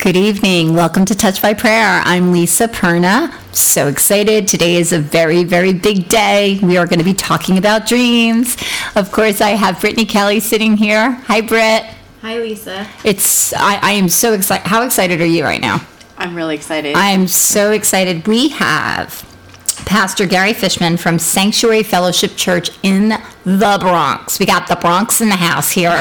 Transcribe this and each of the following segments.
Good evening. Welcome to Touch by Prayer. I'm Lisa Perna. So excited. Today is a very, very big day. We are going to be talking about dreams. Of course, I have Brittany Kelly sitting here. Hi, Britt. Hi, Lisa. I am so excited. How excited are you right now? I'm really excited. I am so excited. We have Pastor Gary Fishman from Sanctuary Fellowship Church in the Bronx. We got the Bronx in the house here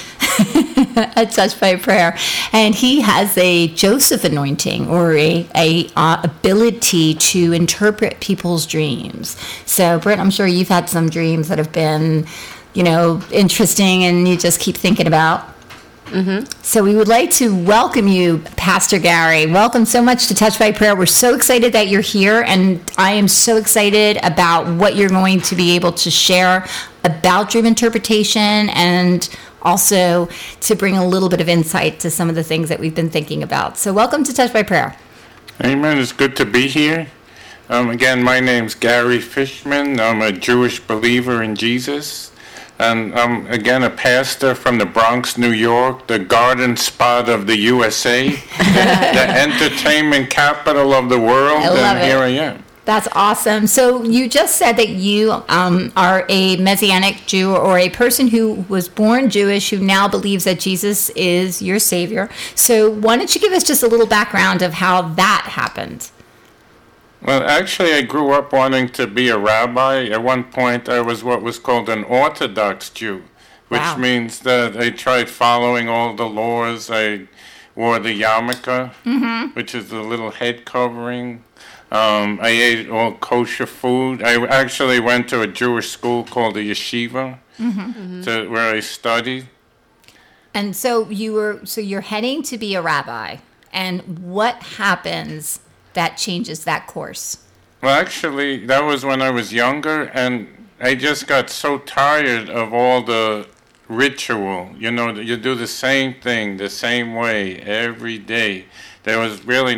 at Touch by Prayer. And he has a Joseph anointing, or a ability to interpret people's dreams. So, Britt, I'm sure you've had some dreams that have been, interesting and you just keep thinking about. Mm-hmm. So we would like to welcome you, Pastor Gary. Welcome so much to Touch by Prayer. We're so excited that you're here, and I am so excited about what you're going to be able to share about dream interpretation, and also to bring a little bit of insight to some of the things that we've been thinking about. So welcome to Touch by Prayer. Amen. It's good to be here. Again, my name's Gary Fishman. I'm a Jewish believer in Jesus. And I'm, again, a pastor from the Bronx, New York, the garden spot of the USA, the entertainment capital of the world, and here I am. That's awesome. So you just said that you are a Messianic Jew, or a person who was born Jewish who now believes that Jesus is your Savior. So why don't you give us just a little background of how that happened? Well, actually, I grew up wanting to be a rabbi. At one point, I was what was called an Orthodox Jew, which means that I tried following all the laws. I wore the yarmulke, which is the little head covering. I ate all kosher food. I actually went to a Jewish school called a yeshiva, where I studied. And so you're heading to be a rabbi. And what happens that changes that course? Well, actually, that was when I was younger, and I just got so tired of all the ritual. You do the same thing the same way every day. There was really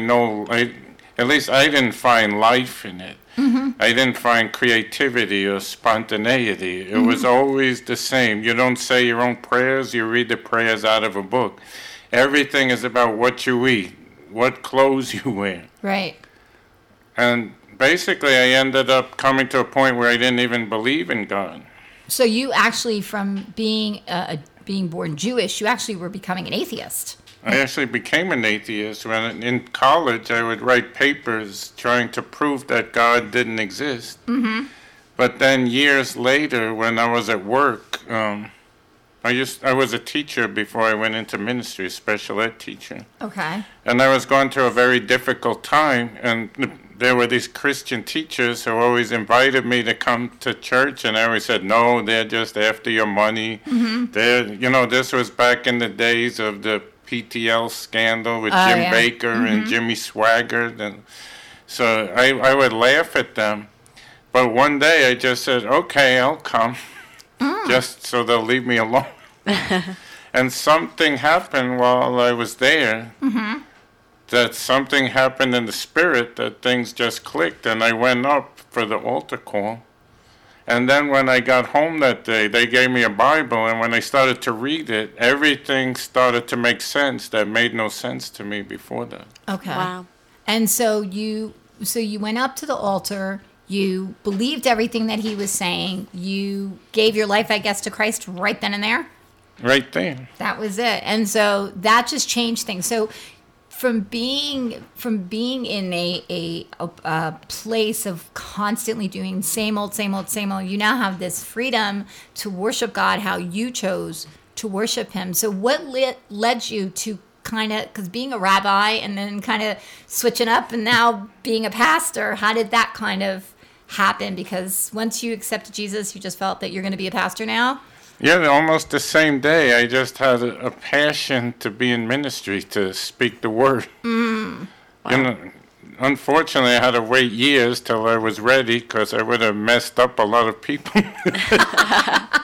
at least I didn't find life in it. I didn't find creativity or spontaneity. It was always the same. You don't say your own prayers, you read the prayers out of a book. Everything is about what you eat, what clothes you wear. Right. And basically, I ended up coming to a point where I didn't even believe in God. So you actually, from being born Jewish, you actually were becoming an atheist. I actually became an atheist. When in college, I would write papers trying to prove that God didn't exist. But then years later, when I was at work, I was a teacher before I went into ministry, a special ed teacher. Okay. And I was going through a very difficult time, and there were these Christian teachers who always invited me to come to church, and I always said, no, they're just after your money. This was back in the days of the PTL scandal with Jim Baker and Jimmy Swaggart. And so I would laugh at them. But one day I just said, okay, I'll come. Just so they'll leave me alone. And something happened while I was there, that something happened in the spirit, that things just clicked, and I went up for the altar call. And then when I got home that day, they gave me a Bible, and when I started to read it, everything started to make sense that made no sense to me before that. Okay. Wow. And so you went up to the altar. You believed everything that he was saying. You gave your life, I guess, to Christ right then and there? Right there. That was it. And so that just changed things. So from being in a place of constantly doing same old, you now have this freedom to worship God how you chose to worship him. So what led you to because being a rabbi and then kind of switching up and now being a pastor, how did that kind of happen? Because once you accepted Jesus, you just felt that you're going to be a pastor now? Yeah, almost the same day. I just had a passion to be in ministry, to speak the word. Wow. Unfortunately, I had to wait years till I was ready, because I would have messed up a lot of people.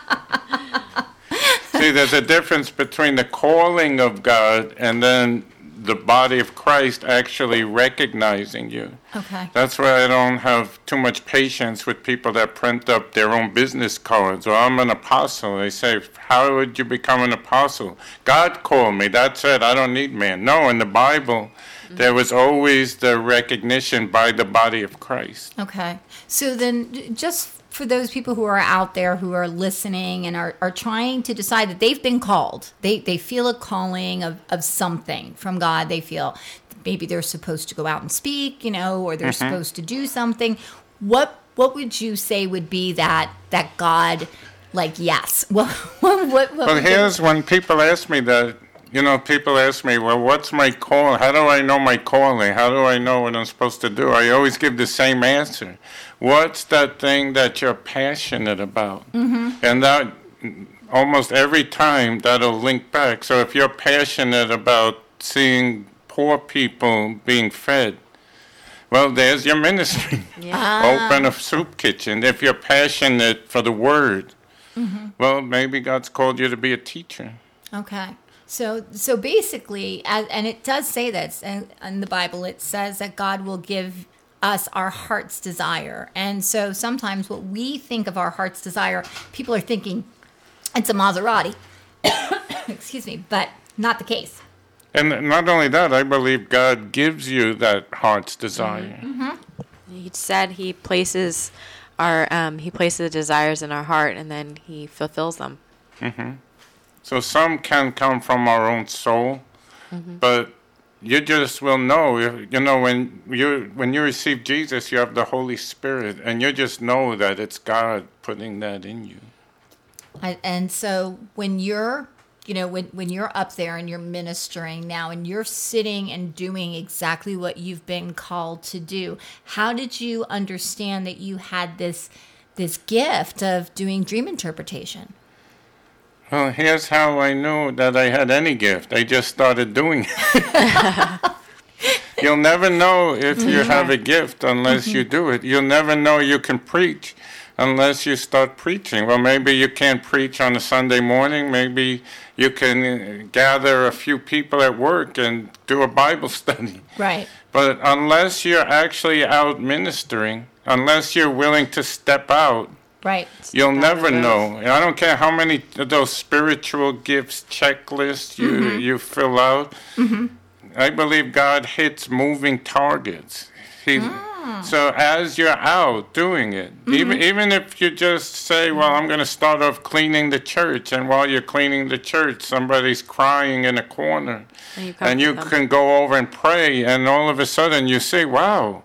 See, there's a difference between the calling of God and then the body of Christ actually recognizing you. Okay. That's why I don't have too much patience with people that print up their own business cards. Well, I'm an apostle. They say, how would you become an apostle? God called me. That's it. I don't need man. No, in the Bible, there was always the recognition by the body of Christ. Okay. So then just for those people who are out there who are listening and are trying to decide that they've been called, they feel a calling of something from God. They feel maybe they're supposed to go out and speak, or they're supposed to do something. What would you say would be that God, like, yes? Well, Here's when people ask me that, people ask me, well, what's my call? How do I know my calling? How do I know what I'm supposed to do? I always give the same answer. What's that thing that you're passionate about? And that almost every time that'll link back. So if you're passionate about seeing poor people being fed, well, there's your ministry. Open a soup kitchen. If you're passionate for the word, well, maybe God's called you to be a teacher. Okay. So basically, and it does say this in the Bible, it says that God will give us our heart's desire. And so sometimes what we think of our heart's desire, people are thinking it's a Maserati. Excuse me, but not the case. And not only that, I believe God gives you that heart's desire. He said he places the desires in our heart, and then he fulfills them. So some can come from our own soul, but you just will know. When you receive Jesus, you have the Holy Spirit, and you just know that it's God putting that in you. And so when you're, when you're up there and you're ministering now and you're sitting and doing exactly what you've been called to do, how did you understand that you had this gift of doing dream interpretation? Well, here's how I knew that I had any gift. I just started doing it. You'll never know if you have a gift unless you do it. You'll never know you can preach unless you start preaching. Well, maybe you can't preach on a Sunday morning. Maybe you can gather a few people at work and do a Bible study. Right. But unless you're actually out ministering, unless you're willing to step out, right, you'll never know. I don't care how many of those spiritual gifts checklists you fill out. I believe God hits moving targets. So as you're out doing it, even if you just say, well, I'm going to start off cleaning the church, and while you're cleaning the church, somebody's crying in a corner, and you can go over and pray, and all of a sudden you say, wow,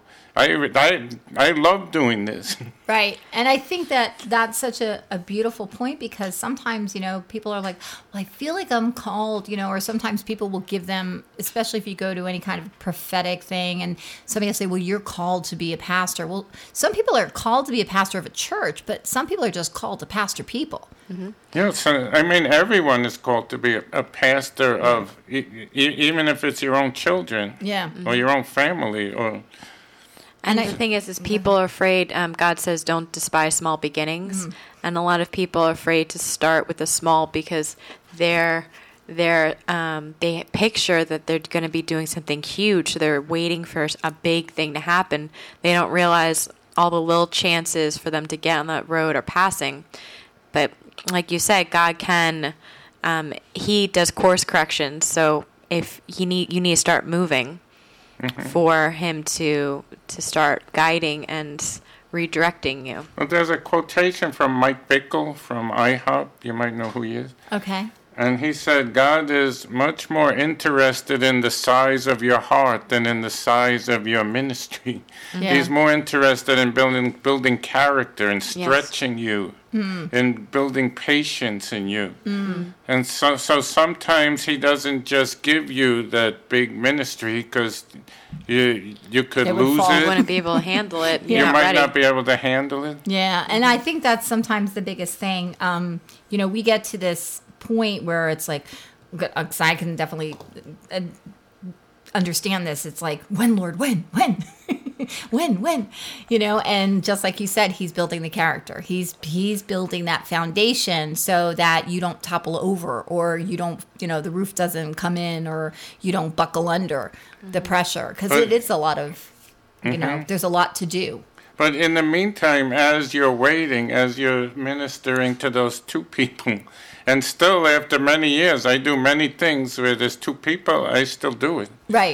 I love doing this. Right. And I think that's such a beautiful point, because sometimes, people are like, well, I feel like I'm called, or sometimes people will give them, especially if you go to any kind of prophetic thing, and somebody will say, well, you're called to be a pastor. Well, some people are called to be a pastor of a church, but some people are just called to pastor people. Yes, I mean, everyone is called to be a pastor of, even if it's your own children, or your own family, or... And the thing is people are afraid. God says, "Don't despise small beginnings," and a lot of people are afraid to start with the small because they picture that they're going to be doing something huge. So they're waiting for a big thing to happen. They don't realize all the little chances for them to get on that road are passing. But like you said, God can. He does course corrections. So if you need to start moving. For him to start guiding and redirecting you. Well, there's a quotation from Mike Bickle from IHOP. You might know who he is. Okay. And he said, God is much more interested in the size of your heart than in the size of your ministry. Yeah. He's more interested in building character and stretching you, and building patience in you. And so sometimes he doesn't just give you that big ministry because you could lose it. You wouldn't be able to handle it. You might not be able to handle it. Yeah, and I think that's sometimes the biggest thing. We get to this point where it's like, because I can definitely understand this. It's like, when, Lord, when? when, and just like you said, he's building the character. He's building that foundation so that you don't topple over, or you don't, the roof doesn't come in, or you don't buckle under the pressure, because it is a lot of, there's a lot to do. But in the meantime, as you're waiting, as you're ministering to those two people, and still after many years, I do many things where there's two people, I still do it. Right.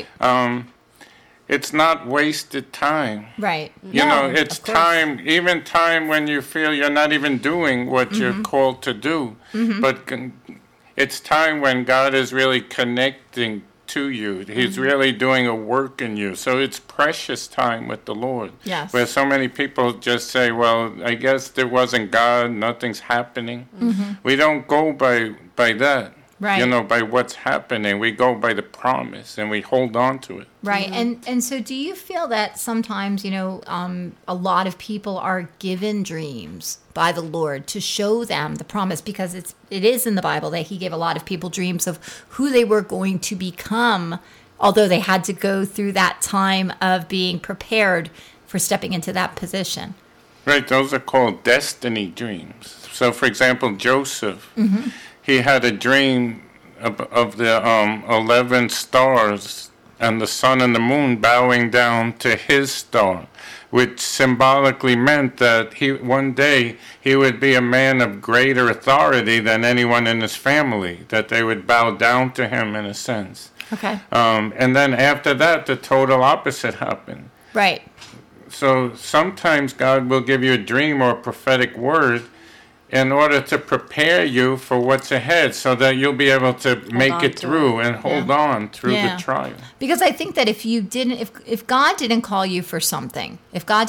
It's not wasted time. Right. It's time, even time when you feel you're not even doing what you're called to do. But it's time when God is really connecting to you. He's really doing a work in you. So it's precious time with the Lord. Yes. Where so many people just say, well, I guess there wasn't God, nothing's happening. We don't go by that. Right. By what's happening. We go by the promise, and we hold on to it. Right. And so do you feel that sometimes, a lot of people are given dreams by the Lord to show them the promise, because it is in the Bible that he gave a lot of people dreams of who they were going to become, although they had to go through that time of being prepared for stepping into that position. Right. Those are called destiny dreams. So, for example, Joseph, he had a dream of the 11 stars and the sun and the moon bowing down to his star, which symbolically meant that one day he would be a man of greater authority than anyone in his family, that they would bow down to him in a sense. Okay. And then after that, the total opposite happened. Right. So sometimes God will give you a dream or a prophetic word in order to prepare you for what's ahead, so that you'll be able to make it through and hold on through the trial. Because I think that if God didn't call you for something,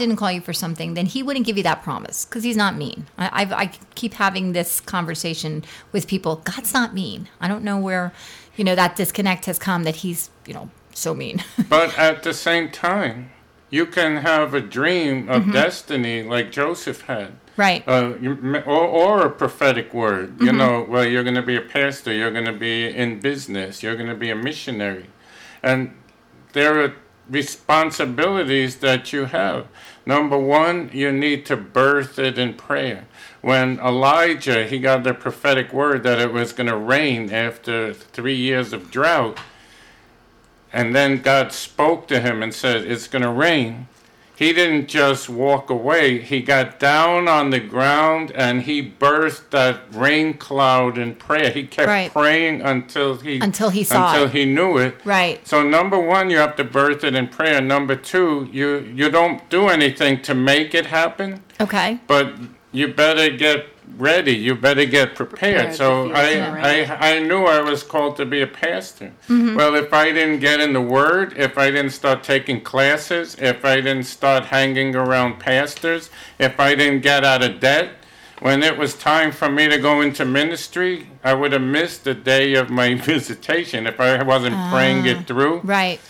then he wouldn't give you that promise, because he's not mean. I keep having this conversation with people. God's not mean. I don't know where, that disconnect has come, that he's, so mean. But at the same time, you can have a dream of destiny like Joseph had. Right. Or a prophetic word. Well, you're going to be a pastor, you're going to be in business, you're going to be a missionary. And there are responsibilities that you have. Number one, you need to birth it in prayer. When Elijah, he got the prophetic word that it was going to rain after 3 years of drought, and then God spoke to him and said, it's going to rain. He didn't just walk away. He got down on the ground and he birthed that rain cloud in prayer. He kept praying until he knew it. Right. So number one, you have to birth it in prayer. Number two, you don't do anything to make it happen. Okay. But you better get ready. You better get prepared. So I knew I was called to be a pastor. Well, if I didn't get in the Word, if I didn't start taking classes, if I didn't start hanging around pastors, if I didn't get out of debt, when it was time for me to go into ministry, I would have missed the day of my visitation if I wasn't praying it through. Right.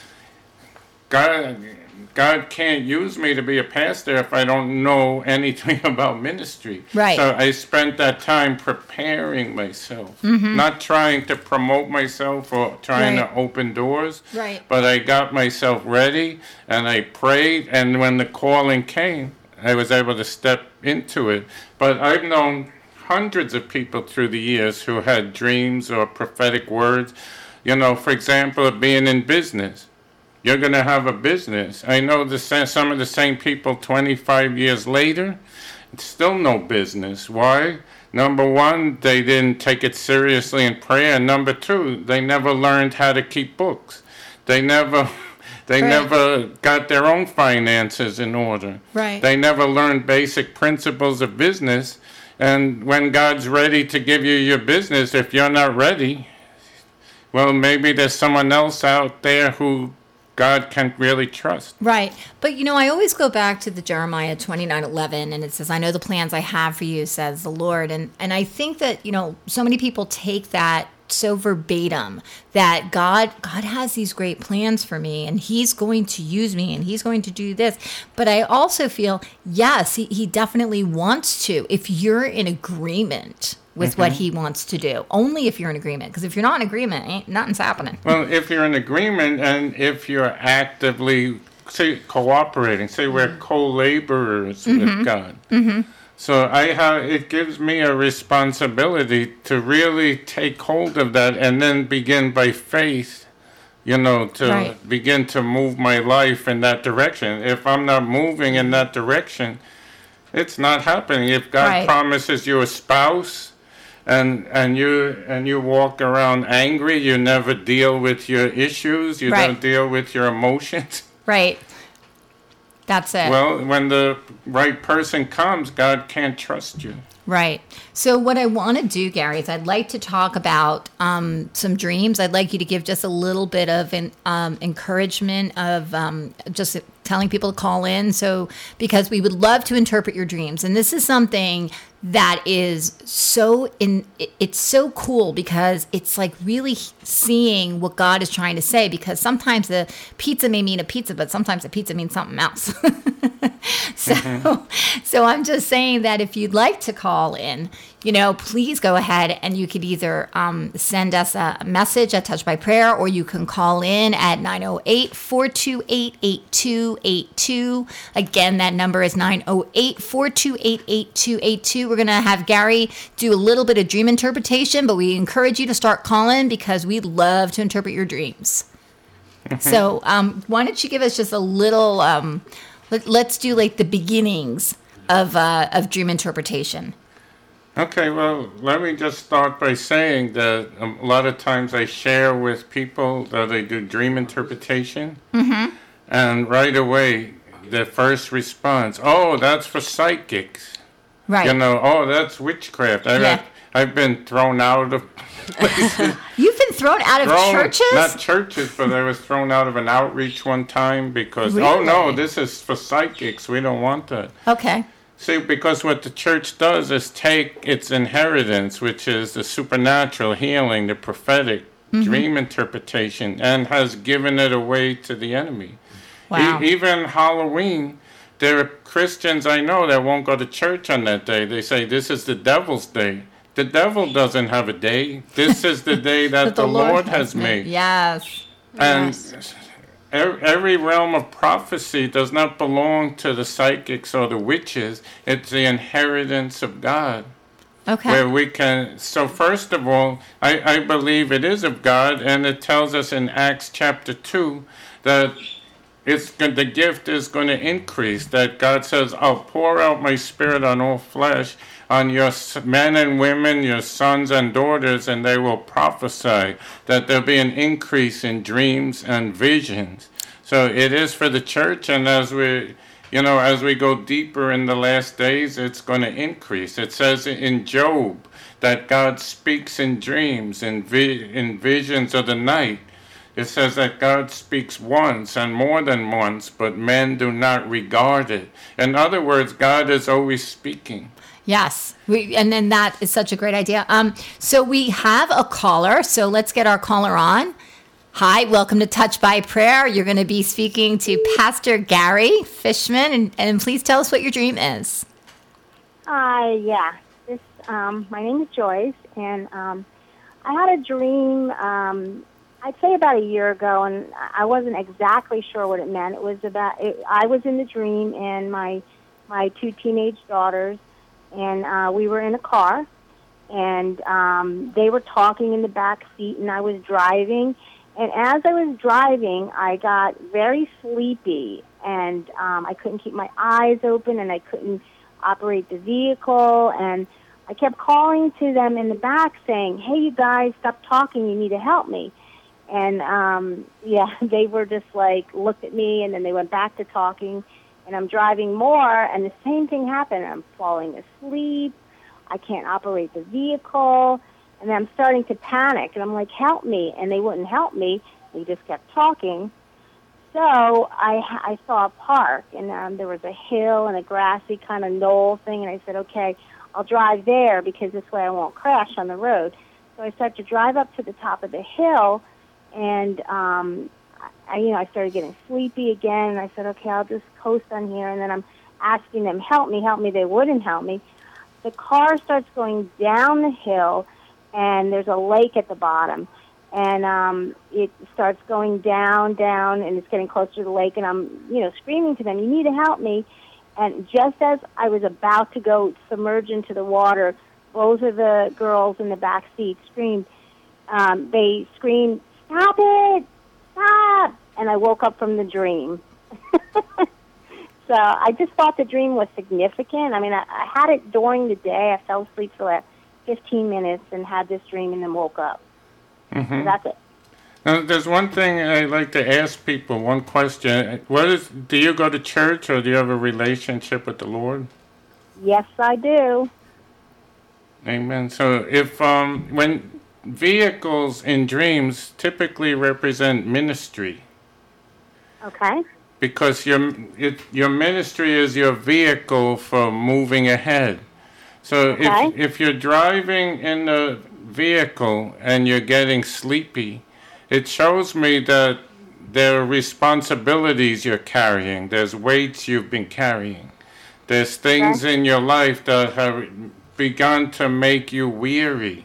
God can't use me to be a pastor if I don't know anything about ministry. Right. So I spent that time preparing myself, not trying to promote myself or trying to open doors. Right. But I got myself ready and I prayed, and when the calling came, I was able to step into it. But I've known hundreds of people through the years who had dreams or prophetic words. For example, being in business. You're going to have a business. I know some of the same people 25 years later, still no business. Why? Number one, they didn't take it seriously in prayer. And number two, they never learned how to keep books. They never got their own finances in order. Right. They never learned basic principles of business. And when God's ready to give you your business, if you're not ready, well, maybe there's someone else out there who God can really trust. Right. But, I always go back to the Jeremiah 29:11, and it says, I know the plans I have for you, says the Lord. And I think that, so many people take that so verbatim, that God has these great plans for me, and he's going to use me, and he's going to do this. But I also feel, yes, he definitely wants to, if you're in agreement with what he wants to do. Only if you're in agreement. Because if you're not in agreement, nothing's happening. Well, if you're in agreement and if you're actively say cooperating. Say we're co-laborers with God. So it gives me a responsibility to really take hold of that and then begin by faith, to begin to move my life in that direction. If I'm not moving in that direction, it's not happening. If God promises you a spouse and you walk around angry, you never deal with your issues, you don't deal with your emotions. Right. That's it. Well, when the right person comes, God can't trust you. Right. So what I want to do, Gary, is I'd like to talk about some dreams. I'd like you to give just a little bit of encouragement of just telling people to call in. So because we would love to interpret your dreams. And this is something that is it's so cool because it's like really seeing what God is trying to say, because sometimes the pizza may mean a pizza, but sometimes a pizza means something else. So I'm just saying that if you'd like to call in, please go ahead and you could either send us a message at Touch by Prayer, or you can call in at 908-428-8282. Again, that number is 908-428-8282. We're going to have Gary do a little bit of dream interpretation, but we encourage you to start calling because we love to interpret your dreams. So why don't you give us just a little, let's do like the beginnings of dream interpretation. Okay, well, let me just start by saying that a lot of times I share with people that I do dream interpretation, and right away, the first response, oh, that's for psychics. Right. Oh, that's witchcraft. I've been thrown out of places. You've been thrown out of churches? Not churches, but I was thrown out of an outreach one time because, Really? oh, no, this is for psychics. We don't want that. Okay. See, because what the church does is take its inheritance, which is the supernatural, healing, the prophetic, dream interpretation, and has given it away to the enemy. Wow. Even Halloween, there are Christians I know that won't go to church on that day. They say this is the devil's day. The devil doesn't have a day. This is the day that the Lord has made. Yes. And every realm of prophecy does not belong to the psychics or the witches. It's the inheritance of God. Okay. Where we can, so first of all, I believe it is of God, and it tells us in Acts chapter 2 that the gift is going to increase, that God says, I'll pour out my spirit on all flesh, on your men and women, your sons and daughters, and they will prophesy, that there'll be an increase in dreams and visions. So it is for the church, and as we go deeper in the last days, it's going to increase. It says in Job that God speaks in dreams, in visions of the night. It says that God speaks once and more than once, but men do not regard it. In other words, God is always speaking. Yes. And then that is such a great idea. So we have a caller. So let's get our caller on. Hi, welcome to Touch by Prayer. You're going to be speaking to Pastor Gary Fishman, and please tell us what your dream is. Yeah. My name is Joyce, and I had a dream, I'd say about a year ago, and I wasn't exactly sure what it meant. It was I was in the dream, and my two teenage daughters, and we were in a car, and they were talking in the back seat, and I was driving. And as I was driving, I got very sleepy, and I couldn't keep my eyes open, and I couldn't operate the vehicle, and I kept calling to them in the back saying, hey, you guys, stop talking, you need to help me. And, they were just like, looked at me, and then they went back to talking, and I'm driving more, and the same thing happened. I'm falling asleep, I can't operate the vehicle, and then I'm starting to panic, and I'm like, help me, and they wouldn't help me. They just kept talking. So I saw a park, and there was a hill and a grassy kind of knoll thing, and I said, okay, I'll drive there because this way I won't crash on the road. So I started to drive up to the top of the hill, and I started getting sleepy again, and I said, okay, I'll just coast on here, and then I'm asking them, help me. They wouldn't help me. The car starts going down the hill, and there's a lake at the bottom. and it starts going down, down, and it's getting closer to the lake, and I'm, screaming to them, "You need to help me." And just as I was about to go submerge into the water, both of the girls in the back seat screamed. They screamed, "Stop it! Stop!" And I woke up from the dream. So I just thought the dream was significant. I mean, I had it during the day. I fell asleep for like 15 minutes and had this dream and then woke up. Mm-hmm. So that's it. Now, there's one thing I like to ask people, one question. Do you go to church or do you have a relationship with the Lord? Yes, I do. Amen. So when vehicles in dreams typically represent ministry. Okay. Because your ministry is your vehicle for moving ahead. So Okay. if you're driving in the vehicle and you're getting sleepy, it shows me that there are responsibilities you're carrying. There's weights you've been carrying. There's things in your life that have begun to make you weary.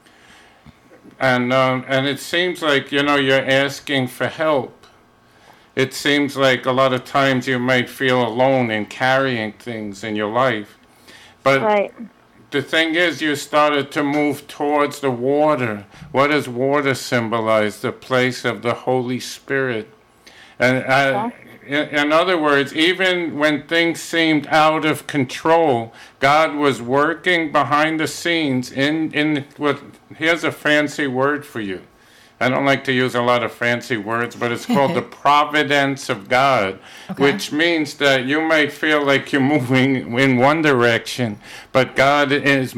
And it seems like, you're asking for help. It seems like a lot of times you might feel alone in carrying things in your life. But Right. the thing is, you started to move towards the water. What does water symbolize? The place of the Holy Spirit. And in other words, even when things seemed out of control, God was working behind the scenes in what, here's a fancy word for you. I don't like to use a lot of fancy words, but it's called the providence of God, which means that you might feel like you're moving in one direction, but God His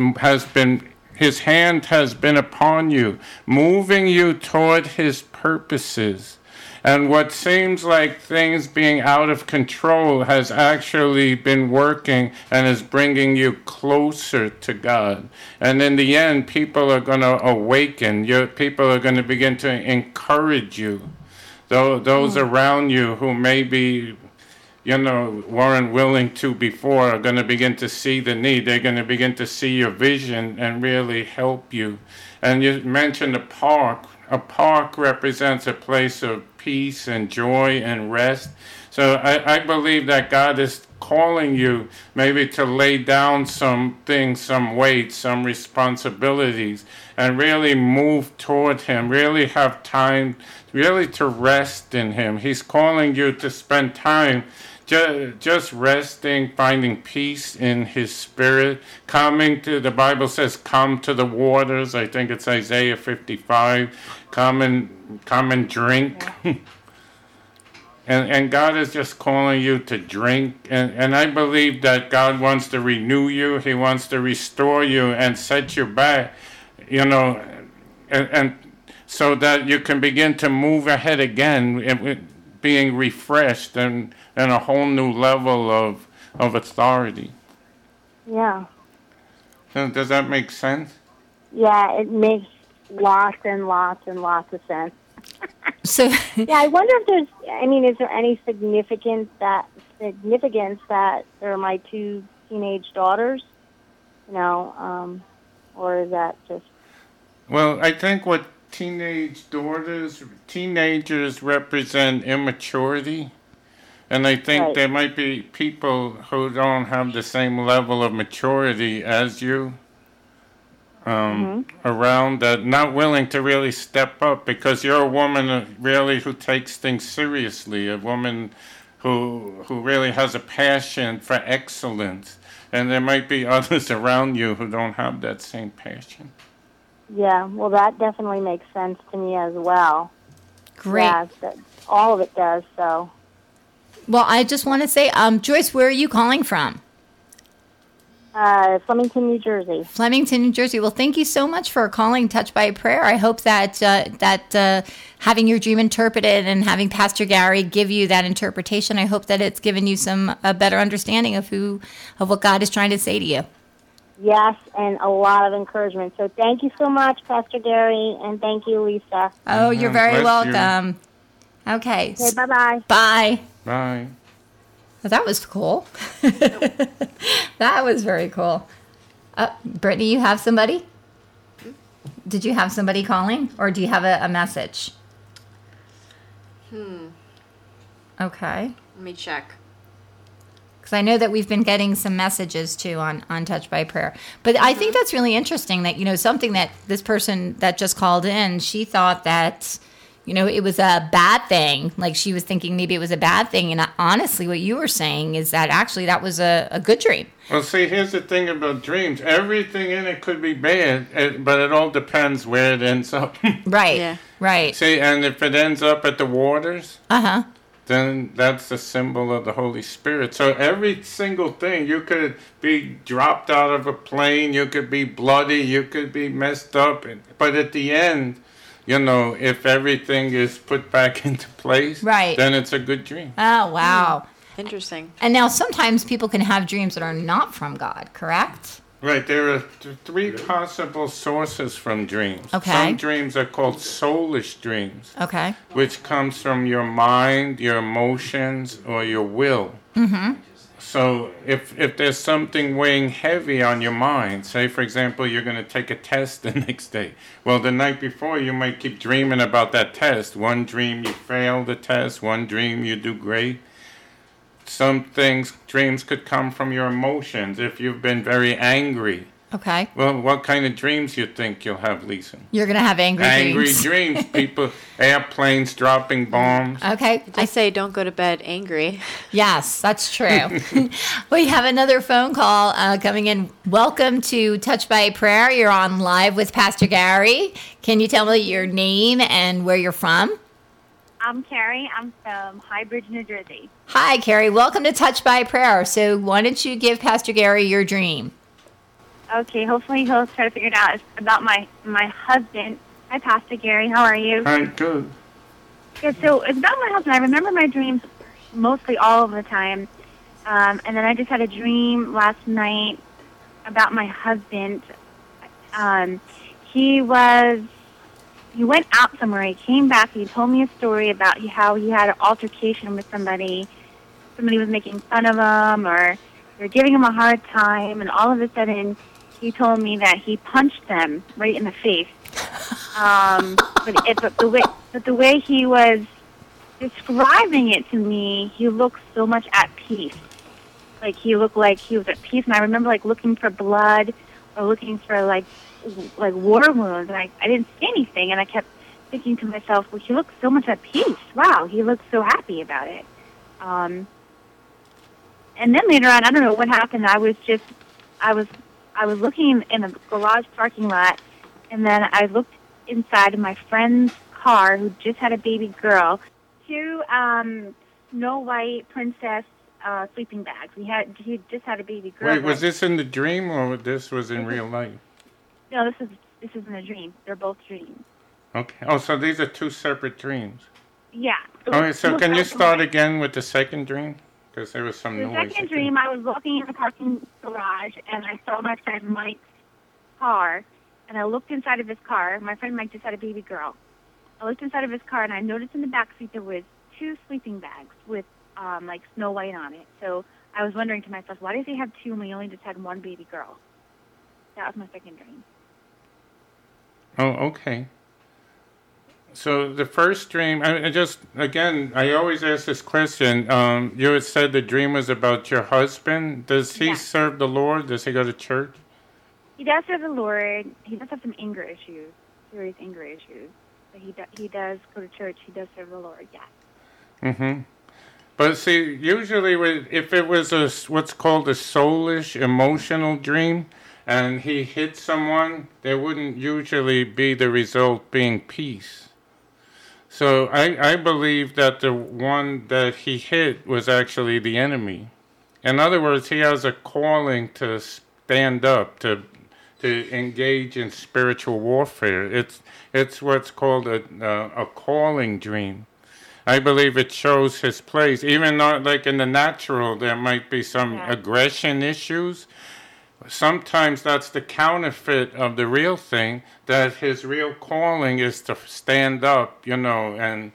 hand has been upon you, moving you toward His purposes. And what seems like things being out of control has actually been working and is bringing you closer to God. And in the end, people are going to awaken. People are going to begin to encourage you. Those around you who maybe, weren't willing to before are going to begin to see the need. They're going to begin to see your vision and really help you. And you mentioned a park. A park represents a place of peace and joy and rest. So I believe that God is calling you maybe to lay down some things, some weights, some responsibilities, and really move toward Him, really have time, really to rest in Him. He's calling you to spend time just resting, finding peace in His Spirit, the Bible says, come to the waters. I think it's Isaiah 55. Come and drink. And God is just calling you to drink. And I believe that God wants to renew you. He wants to restore you and set you back, and so that you can begin to move ahead again, being refreshed and a whole new level of authority. Yeah. Does that make sense? Yeah, it makes lots and lots and lots of sense. So Yeah, I wonder if is there any significance that they're my two teenage daughters, or is that just... Well, I think what teenagers represent immaturity. And I think there might be people who don't have the same level of maturity as you around, that not willing to really step up, because you're a woman really who takes things seriously, a woman who really has a passion for excellence. And there might be others around you who don't have that same passion. Yeah, well, that definitely makes sense to me as well. great. Yeah, all of it does, so... Well, I just want to say, Joyce, where are you calling from? Flemington, New Jersey. Flemington, New Jersey. Well, thank you so much for calling Touched by Prayer. I hope that having your dream interpreted and having Pastor Gary give you that interpretation, I hope that it's given you a better understanding of what God is trying to say to you. Yes, and a lot of encouragement. So thank you so much, Pastor Gary, and thank you, Lisa. Oh, you're very Bless you. welcome. Okay. Okay, bye-bye. Bye. Bye. Well, that was cool. That was very cool. Brittany, you have somebody? Did you have somebody calling, or do you have a message? Okay. Let me check. Because I know that we've been getting some messages too on Touched by Prayer. But I think that's really interesting that, something that this person that just called in, she thought that, it was a bad thing. Like she was thinking maybe it was a bad thing. And honestly, what you were saying is that actually that was a good dream. Well, see, here's the thing about dreams. Everything in it could be bad, but it all depends where it ends up. Right. Yeah. Right. See, and if it ends up at the waters, Uh-huh. then that's the symbol of the Holy Spirit. So every single thing, you could be dropped out of a plane, you could be bloody, you could be messed up, but at the end, if everything is put back into place, Right. then it's a good dream. Oh, wow. Interesting. And now sometimes people can have dreams that are not from God, correct? Right, there are three possible sources from dreams. Okay. Some dreams are called soulish dreams, Okay. which comes from your mind, your emotions, or your will. Mm-hmm. So if there's something weighing heavy on your mind, say, for example, you're going to take a test the next day. Well, the night before, you might keep dreaming about that test. One dream you fail the test, one dream you do great. Some dreams could come from your emotions. If you've been very angry, Okay. well, what kind of dreams you think you'll have, Lisa? You're going to have angry dreams. Dreams. People, airplanes dropping bombs. Okay. I say don't go to bed angry. Yes, that's true. We have another phone call coming in. Welcome to Touched by Prayer. You're on live with Pastor Gary. Can you tell me your name and where you're from? I'm Carrie. I'm from High Bridge, New Jersey. Hi, Carrie. Welcome to Touched by Prayer. So why don't you give Pastor Gary your dream? Okay, hopefully he'll try to figure it out. It's about my husband. Hi, Pastor Gary. How are you? Hi, good. Good. So it's about my husband. I remember my dreams mostly all of the time. And then I just had a dream last night about my husband. He went out somewhere. He came back. He told me a story about how he had an altercation with somebody. Somebody was making fun of him, or they were giving him a hard time. And all of a sudden, he told me that he punched them right in the face. But the way he was describing it to me, he looked so much at peace. Like he looked like he was at peace. And I remember looking for blood or looking for like war wounds, and I didn't see anything, and I kept thinking to myself, well, he looks so much at peace. Wow, he looks so happy about it. And then later on, I don't know what happened. I was looking in a garage parking lot, and then I looked inside of my friend's car, who just had a baby girl, two Snow White princess sleeping bags. He just had a baby girl. Wait, was this in the dream or this was in real life? No, this isn't a dream. They're both dreams. Okay. Oh, so these are two separate dreams. Yeah. Okay, so can you start again with the second dream? Because there was some The noise. second dream, I was walking in the parking garage, and I saw my friend Mike's car, and I looked inside of his car. My friend Mike just had a baby girl. I looked inside of his car, and I noticed in the back seat there was two sleeping bags with Snow White on it. So I was wondering to myself, why does he have two and we only just had one baby girl? That was my second dream. Oh, okay. So the first dream, I always ask this question. You had said the dream was about your husband. Does he serve the Lord? Does he go to church? He does serve the Lord. He does have some anger issues, serious anger issues. But he does go to church. He does serve the Lord, yes. Mm-hmm. But see, usually if it was what's called a soulish, emotional dream, and he hit someone, there wouldn't usually be the result being peace. So I believe that the one that he hit was actually the enemy. In other words, he has a calling to stand up, to engage in spiritual warfare. It's what's called a calling dream. I believe it shows his place. Even though, like in the natural, there might be some aggression issues. Sometimes that's the counterfeit of the real thing, that his real calling is to stand up, and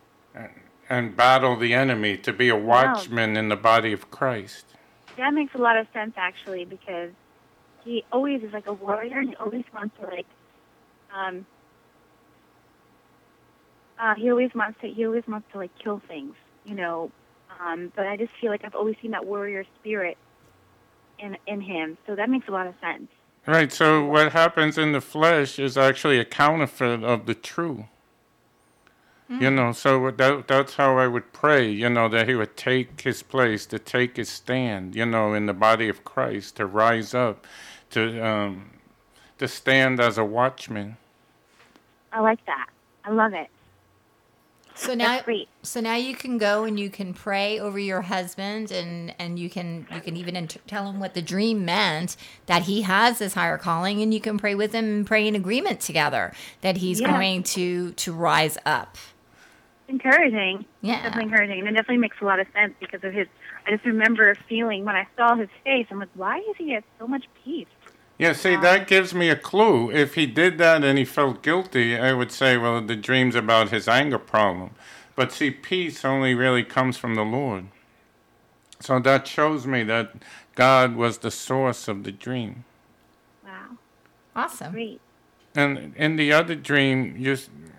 battle the enemy, to be a watchman in the body of Christ. That makes a lot of sense, actually, because he always is like a warrior, and he always wants to He always wants to like kill things, but I just feel like I've always seen that warrior spirit in him, so that makes a lot of sense. Right, so what happens in the flesh is actually a counterfeit of the true. So that's how I would pray, that he would take his place, to take his stand, in the body of Christ, to rise up, to stand as a watchman. I like that. I love it. So now you can go and you can pray over your husband, and you can even tell him what the dream meant, that he has this higher calling, and you can pray with him and pray in agreement together that he's going to rise up. Encouraging. Yeah. Definitely encouraging. And it definitely makes a lot of sense because of I just remember feeling when I saw his face, I'm like, why is he at so much peace? Yeah, see, that gives me a clue. If he did that and he felt guilty, I would say, well, the dream's about his anger problem. But see, peace only really comes from the Lord. So that shows me that God was the source of the dream. Wow. Awesome. Great. And in the other dream, you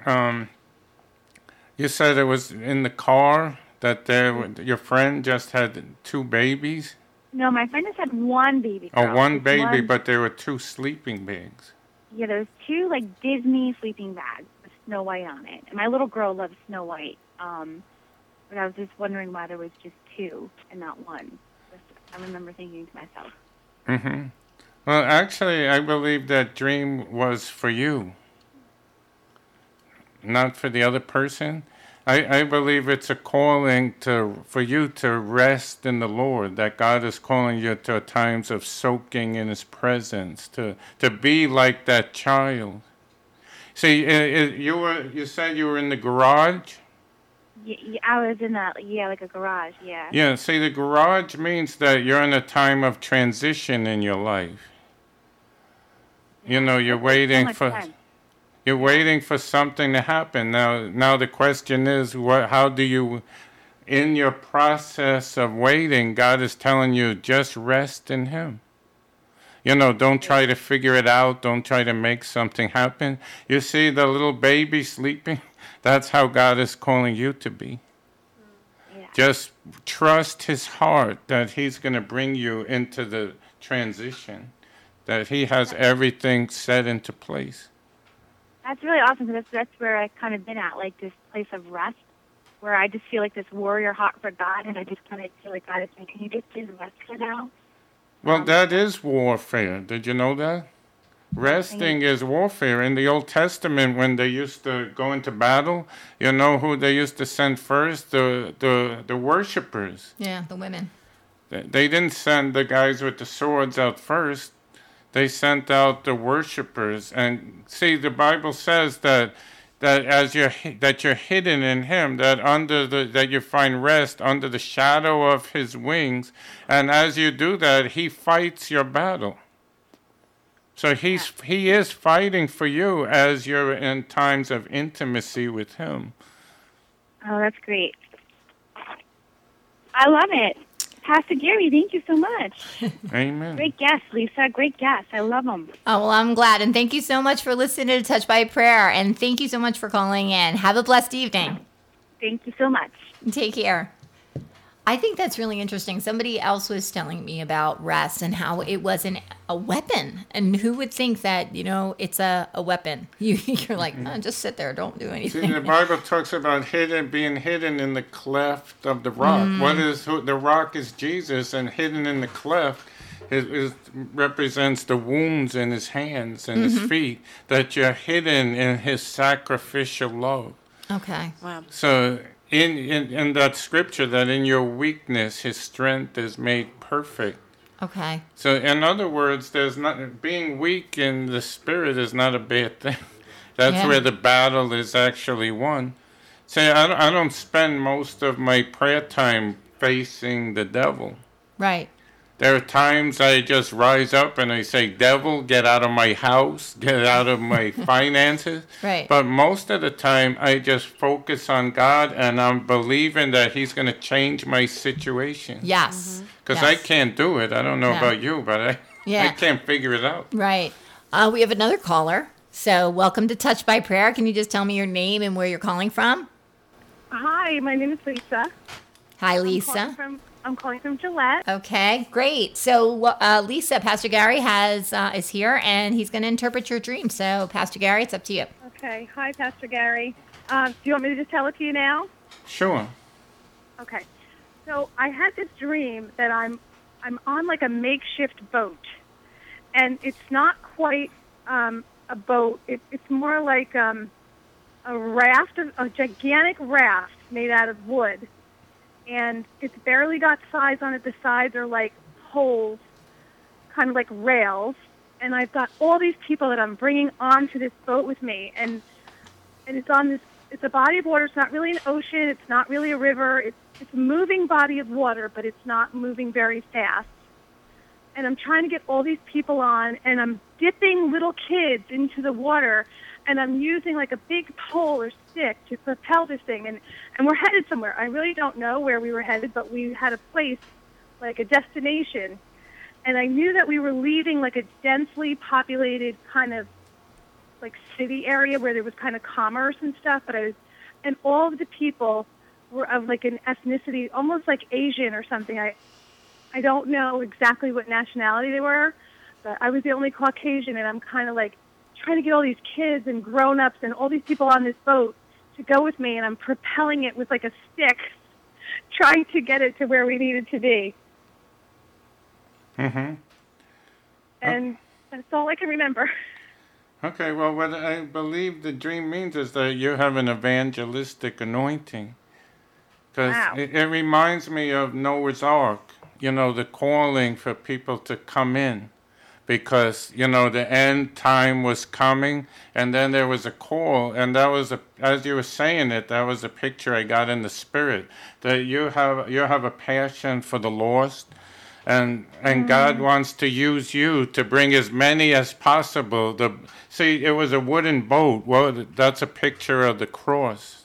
said it was in the car that your friend just had 2 babies? No, my friend just had one baby girl. Oh, one baby, but there were 2 sleeping bags. Yeah, there's 2 like Disney sleeping bags with Snow White on it. And my little girl loves Snow White. But I was just wondering why there was just 2 and not 1. I remember thinking to myself. Mm-hmm. Well, actually, I believe that dream was for you, not for the other person. I believe it's a calling for you to rest in the Lord, that God is calling you to times of soaking in His presence, to be like that child. See, you said you were in the garage? Yeah, I was in like a garage, yeah. Yeah, see, the garage means that you're in a time of transition in your life. You're waiting for... sense. You're waiting for something to happen. Now the question is, how do you, in your process of waiting, God is telling you, just rest in Him. Don't try to figure it out. Don't try to make something happen. You see the little baby sleeping? That's how God is calling you to be. Yeah. Just trust His heart that He's going to bring you into the transition, that He has everything set into place. That's really awesome because that's where I've kind of been at, like this place of rest, where I just feel like this warrior heart for God, and I just kind of feel like God is saying, can you just rest for now? Well, that is warfare. Did you know that? Resting is warfare. In the Old Testament, when they used to go into battle, you know who they used to send first? The worshipers. Yeah, the women. They didn't send the guys with the swords out first. They sent out the worshipers. And see, the Bible says that you're hidden in Him, that you find rest under the shadow of His wings, and as you do that, He fights your battle. So He is fighting for you as you're in times of intimacy with Him. Oh, that's great. I love it. Pastor Gary, thank you so much. Amen. Great guest, Lisa. Great guest. I love them. Oh, well, I'm glad. And thank you so much for listening to Touched by Prayer. And thank you so much for calling in. Have a blessed evening. Thank you so much. Take care. I think that's really interesting. Somebody else was telling me about rest and how it wasn't a weapon. And who would think that, it's a weapon? You're like, just sit there. Don't do anything. See, the Bible talks about being hidden in the cleft of the rock. The rock is Jesus, and hidden in the cleft represents the wounds in His hands and His feet, that you're hidden in His sacrificial love. Okay. Wow. So in that scripture, that in your weakness His strength is made perfect. Okay. So in other words, being weak in the spirit is not a bad thing. That's where the battle is actually won. See, I don't spend most of my prayer time facing the devil. Right. There are times I just rise up and I say, devil, get out of my house, get out of my finances. Right. But most of the time I just focus on God, and I'm believing that He's going to change my situation. Yes. Because I can't do it. I don't know No. about you, but I can't figure it out. Right. We have another caller. So welcome to Touch by Prayer. Can you just tell me your name and where you're calling from? Hi, my name is Lisa. Hi, I'm Lisa. calling from Gillette. Okay, great. So, Lisa, Pastor Gary is here, and he's going to interpret your dream. So, Pastor Gary, it's up to you. Okay. Hi, Pastor Gary. Do you want me to just tell it to you now? Sure. Okay. So I had this dream that I'm on like a makeshift boat, and it's not quite a boat. It's more like a raft, a gigantic raft made out of wood, and it's barely got sides on it. The sides are like holes, kind of like rails, and I've got all these people that I'm bringing onto this boat with me, and it's on this. It's a body of water. It's not really an ocean. It's not really a river. It's a moving body of water, but it's not moving very fast. And I'm trying to get all these people on, and I'm dipping little kids into the water, and I'm using like a big pole or stick to propel this thing, and we're headed somewhere. I really don't know where we were headed, but we had a place, like a destination, and I knew that we were leaving like a densely populated kind of like city area where there was kind of commerce and stuff, and all of the people were of like an ethnicity, almost like Asian or something. I don't know exactly what nationality they were, but I was the only Caucasian, and I'm kind of like trying to get all these kids and grown-ups and all these people on this boat to go with me, and I'm propelling it with like a stick, trying to get it to where we needed to be. Mm-hmm. And that's all I can remember. Okay, well, what I believe the dream means is that you have an evangelistic anointing. Because Wow. it reminds me of Noah's Ark, the calling for people to come in. Because, the end time was coming, and then there was a call, and that was, as you were saying it, that was a picture I got in the spirit, that you have a passion for the lost, and God wants to use you to bring as many as possible. See, it was a wooden boat. Well, that's a picture of the cross.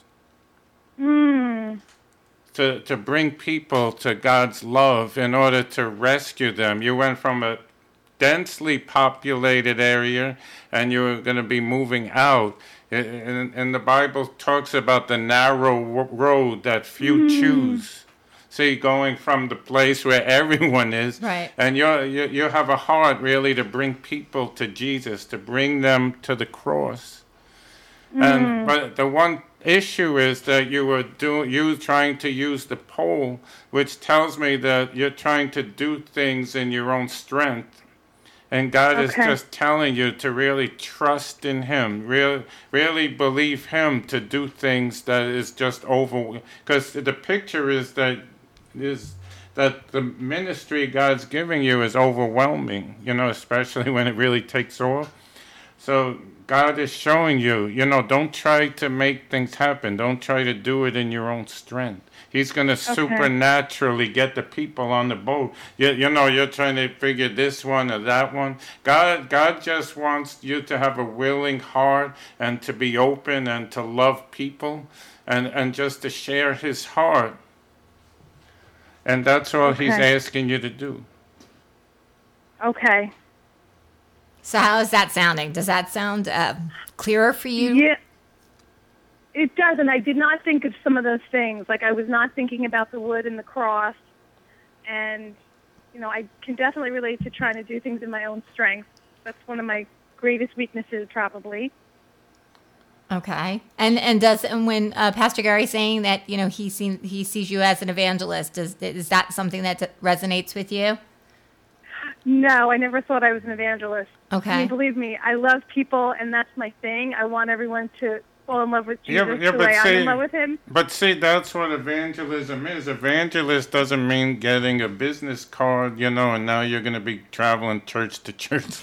To bring people to God's love in order to rescue them. You went from a densely populated area, and you're going to be moving out. And the Bible talks about the narrow road that few choose. See, going from the place where everyone is, Right. And you have a heart really to bring people to Jesus, to bring them to the cross. But the one issue is that you trying to use the pole, which tells me that you're trying to do things in your own strength. And God is just telling you to really trust in Him, really believe Him to do things that is just over. Because the picture is that the ministry God's giving you is overwhelming, especially when it really takes off. So God is showing you, don't try to make things happen. Don't try to do it in your own strength. He's going to supernaturally get the people on the boat. You're trying to figure this one or that one. God just wants you to have a willing heart and to be open and to love people and just to share His heart. And that's all He's asking you to do. Okay. So how is that sounding? Does that sound clearer for you? Yeah, it does, and I did not think of some of those things. Like, I was not thinking about the wood and the cross, and, I can definitely relate to trying to do things in my own strength. That's one of my greatest weaknesses, probably. Okay. And when Pastor Gary's saying that, he sees you as an evangelist, is that something that resonates with you? No, I never thought I was an evangelist. Okay. I mean, believe me, I love people, and that's my thing. I want everyone to fall in love with Jesus the way I'm in love with Him. But see, that's what evangelism is. Evangelist doesn't mean getting a business card, and now you're going to be traveling church to church.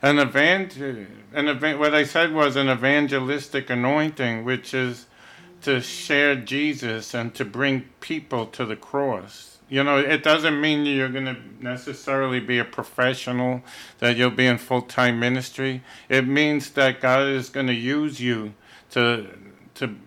What I said was an evangelistic anointing, which is to share Jesus and to bring people to the cross. It doesn't mean you're going to necessarily be a professional, that you'll be in full-time ministry. It means that God is going to use you through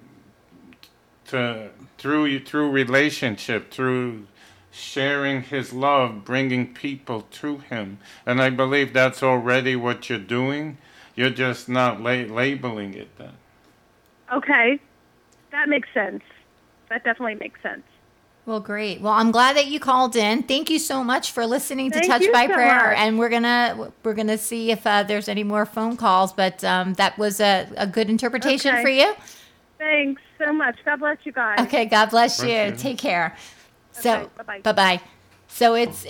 relationship, through sharing His love, bringing people to Him. And I believe that's already what you're doing. You're just not labeling it then. Okay, that makes sense. That definitely makes sense. Well, great. Well, I'm glad that you called in. Thank you so much for listening to Thank Touch you by so Prayer, much. and we're gonna see if there's any more phone calls. But that was a good interpretation Okay. for you. Thanks so much. God bless you guys. Okay, God bless you. Bless you. Take care. So, Okay, bye-bye. bye-bye. So it's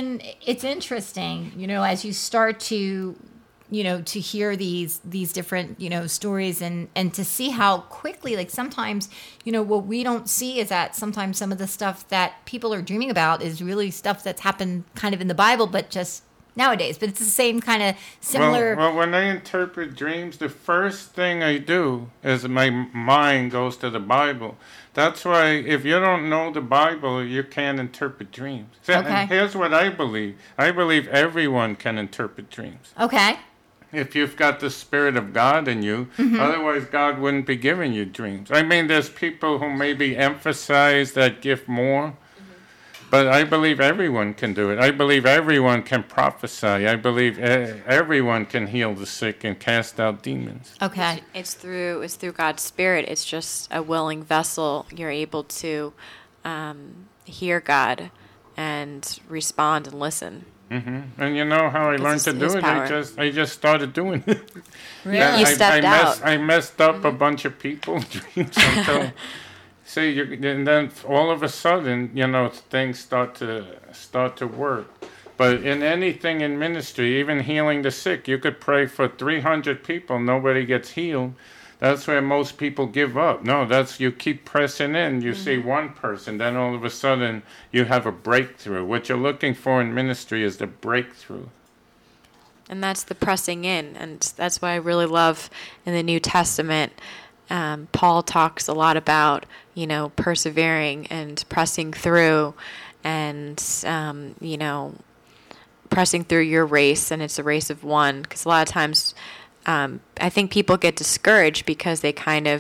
interesting, as you start to, to hear these different, stories and to see how quickly, like sometimes, what we don't see is that sometimes some of the stuff that people are dreaming about is really stuff that's happened kind of in the Bible, but just nowadays. But it's the same kind of similar. Well, when I interpret dreams, the first thing I do is my mind goes to the Bible. That's why if you don't know the Bible, you can't interpret dreams. So, Okay. and here's what I believe. I believe everyone can interpret dreams. Okay. If you've got the Spirit of God in you, otherwise God wouldn't be giving you dreams. I mean, there's people who maybe emphasize that gift more, but I believe everyone can do it. I believe everyone can prophesy. I believe everyone can heal the sick and cast out demons. Okay. It's through God's Spirit. It's just a willing vessel. You're able to hear God and respond and listen. And you know how I learned It's to do his it? power. I just started doing it. Really? You stepped out. I messed up a bunch of people's dreams until. See, and then all of a sudden, things start to work. But in anything in ministry, even healing the sick, you could pray for 300 people, nobody gets healed. That's where most people give up. No, you keep pressing in. You see one person, then all of a sudden you have a breakthrough. What you're looking for in ministry is the breakthrough. And that's the pressing in. And that's why I really love in the New Testament, Paul talks a lot about, persevering and pressing through and, pressing through your race. And it's a race of one. Because a lot of times I think people get discouraged because they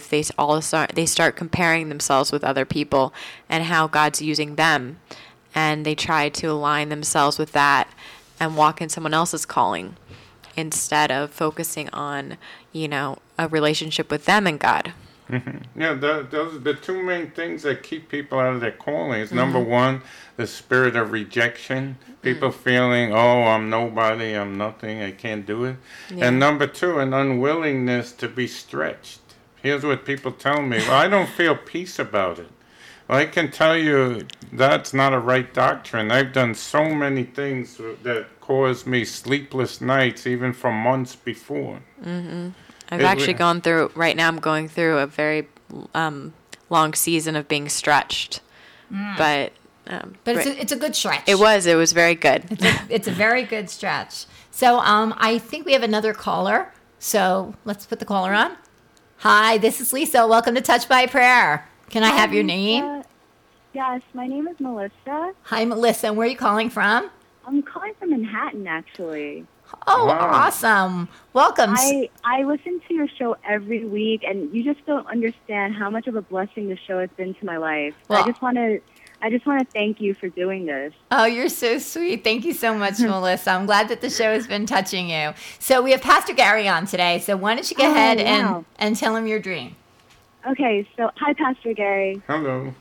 start comparing themselves with other people and how God's using them. And they try to align themselves with that and walk in someone else's calling instead of focusing on, a relationship with them and God. Yeah, those are the two main things that keep people out of their calling. Is number one, the spirit of rejection. People feeling, oh, I'm nobody, I'm nothing, I can't do it. Yeah. And number two, an unwillingness to be stretched. Here's what people tell me. Well, I don't feel peace about it. Well, I can tell you that's not a right doctrine. I've done so many things that caused me sleepless nights, even for months before. I've actually gone through, right now I'm going through a very long season of being stretched. But it's a good stretch. It was very good. It's a very good stretch. So I think we have another caller. So let's put the caller on. Hi, this is Lisa. Welcome to Touch by Prayer. Can I have your name? Yes, my name is Melissa. Hi, Melissa. And where are you calling from? I'm calling from Manhattan, actually. Oh, Wow. awesome. Welcome. I listen to your show every week, and you just don't understand how much of a blessing the show has been to my life. Well- I just want to thank you for doing this. Oh, you're so sweet. Thank you so much, Melissa. I'm glad that the show has been touching you. So we have Pastor Gary on today. So why don't you go ahead wow. and tell him your dream? Okay, so hi, Pastor Gary. Hello.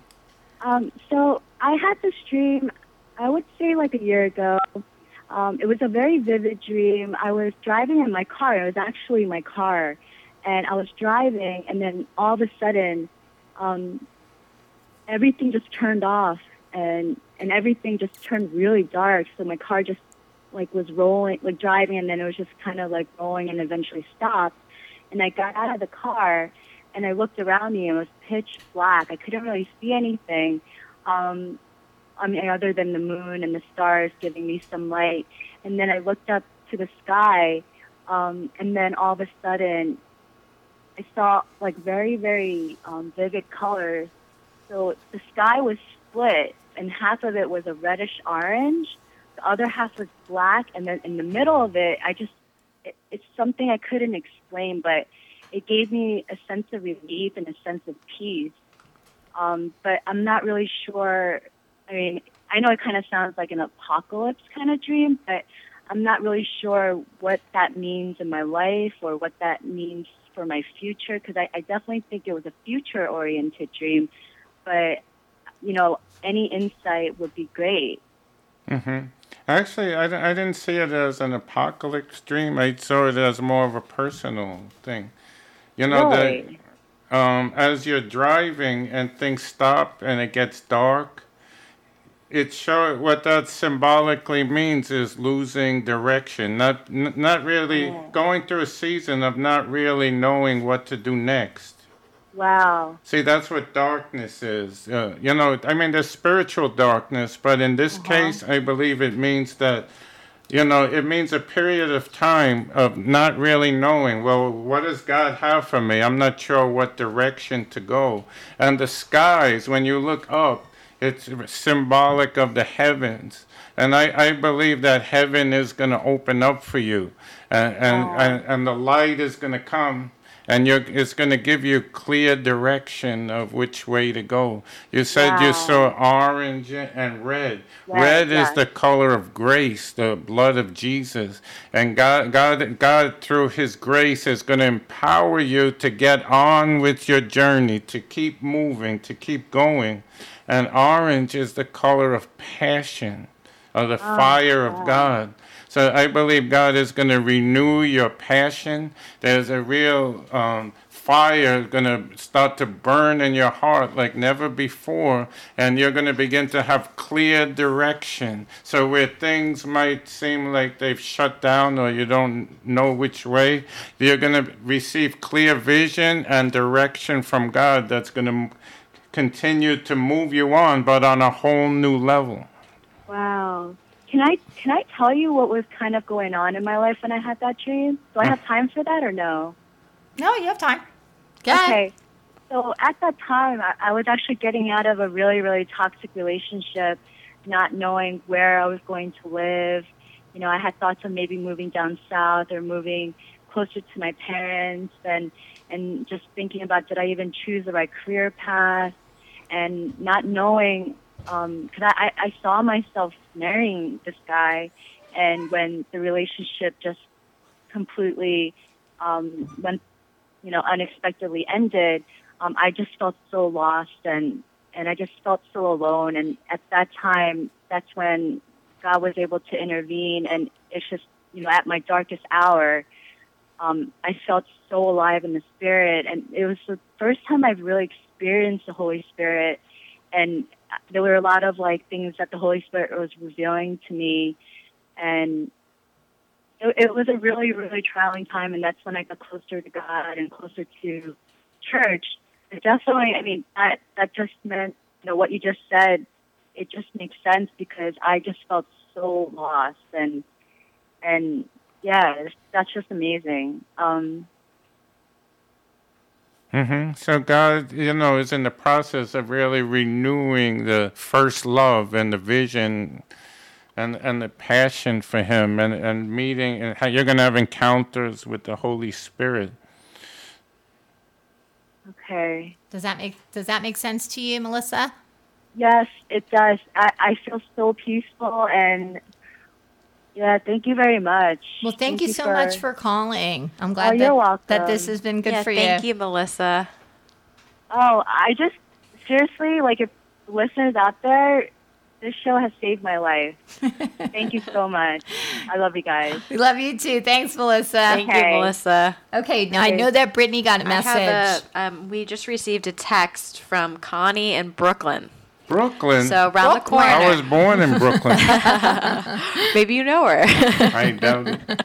So I had this dream, I would say like a year ago. It was a very vivid dream. I was driving in my car. It was actually my car. And I was driving, and then all of a sudden, everything just turned off, and everything just turned really dark. So my car just was rolling, driving, and then it was just kind of rolling and eventually stopped. And I got out of the car, and I looked around me, and it was pitch black. I couldn't really see anything. Other than the moon and the stars giving me some light. And then I looked up to the sky, and then all of a sudden, I saw very, very vivid colors. So the sky was split, and half of it was a reddish orange, the other half was black, and then in the middle of it, it's something I couldn't explain, but it gave me a sense of relief and a sense of peace. But I'm not really sure. I mean, I know it kind of sounds like an apocalypse kind of dream, but I'm not really sure what that means in my life or what that means for my future, because I definitely think it was a future-oriented dream. But, any insight would be great. Mm-hmm. Actually, I didn't see it as an apocalypse dream. I saw it as more of a personal thing. Really? As you're driving and things stop and it gets dark, what that symbolically means is losing direction, not really going through a season of not really knowing what to do next. Wow. See, that's what darkness is. There's spiritual darkness, but in this case, I believe it means that, it means a period of time of not really knowing, well, what does God have for me? I'm not sure what direction to go. And the skies, when you look up, it's symbolic of the heavens. And I believe that heaven is going to open up for you. And the light is going to come. And it's going to give you clear direction of which way to go. You said you saw orange and red. Yes, Red is the color of grace, the blood of Jesus. And God, through His grace, is going to empower you to get on with your journey, to keep moving, to keep going. And orange is the color of passion, of the fire of God. So I believe God is going to renew your passion. There's a real fire going to start to burn in your heart like never before. And you're going to begin to have clear direction. So where things might seem like they've shut down or you don't know which way, you're going to receive clear vision and direction from God that's going to continue to move you on, but on a whole new level. Wow. Can I tell you what was kind of going on in my life when I had that dream? Do I have time for that or no? No, you have time. Go ahead. Okay. So at that time, I was actually getting out of a really, really toxic relationship, not knowing where I was going to live. I had thoughts of maybe moving down south or moving closer to my parents and just thinking about, did I even choose the right career path? And not knowing, because I saw myself marrying this guy, and when the relationship just completely unexpectedly ended, I just felt so lost and I just felt so alone. And at that time, that's when God was able to intervene. And it's just, at my darkest hour, I felt so alive in the Spirit. And it was the first time I've really experienced the Holy Spirit. And there were a lot of things that the Holy Spirit was revealing to me. And it was a really, really trying time. And that's when I got closer to God and closer to church. It definitely, that just meant, what you just said, it just makes sense because I just felt so lost. And yeah, that's just amazing. So God, is in the process of really renewing the first love and the vision and the passion for Him and meeting, and how you're going to have encounters with the Holy Spirit. Okay. Does that make sense to you, Melissa? Yes, it does. I feel so peaceful, and yeah, thank you very much. Well, thank you so much for calling. I'm glad you're welcome. that this has been good for you. Thank you, Melissa. Oh, I just, seriously, if listeners out there, this show has saved my life. Thank you so much. I love you guys. We love you too. Thanks, Melissa. Thank you, Melissa. Okay, now I know that Brittany got a message. We just received a text from Connie in Brooklyn. Brooklyn? So around the corner. I was born in Brooklyn. Maybe you know her. I doubt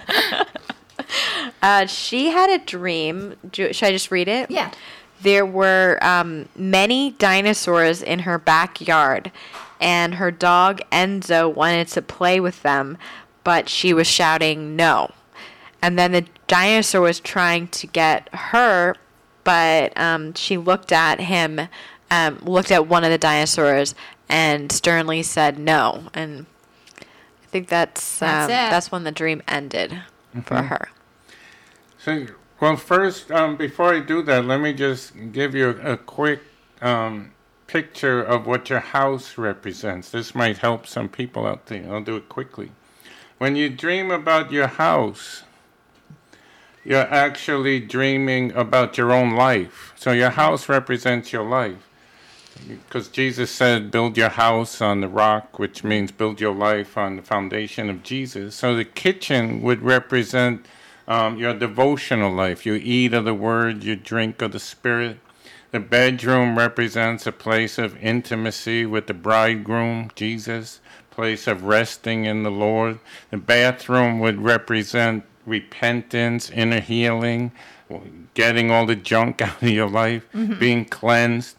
it. She had a dream. Should I just read it? Yeah. There were many dinosaurs in her backyard, and her dog Enzo wanted to play with them, but she was shouting no. And then the dinosaur was trying to get her, but she looked at him, looked at one of the dinosaurs, and sternly said no. And I think that's when the dream ended for her. So, well, first, before I do that, let me just give you a quick picture of what your house represents. This might help some people out there. I'll do it quickly. When you dream about your house, you're actually dreaming about your own life. So your house represents your life. Because Jesus said, build your house on the rock, which means build your life on the foundation of Jesus. So the kitchen would represent your devotional life. You eat of the Word, you drink of the Spirit. The bedroom represents a place of intimacy with the bridegroom, Jesus, place of resting in the Lord. The bathroom would represent repentance, inner healing, getting all the junk out of your life, being cleansed.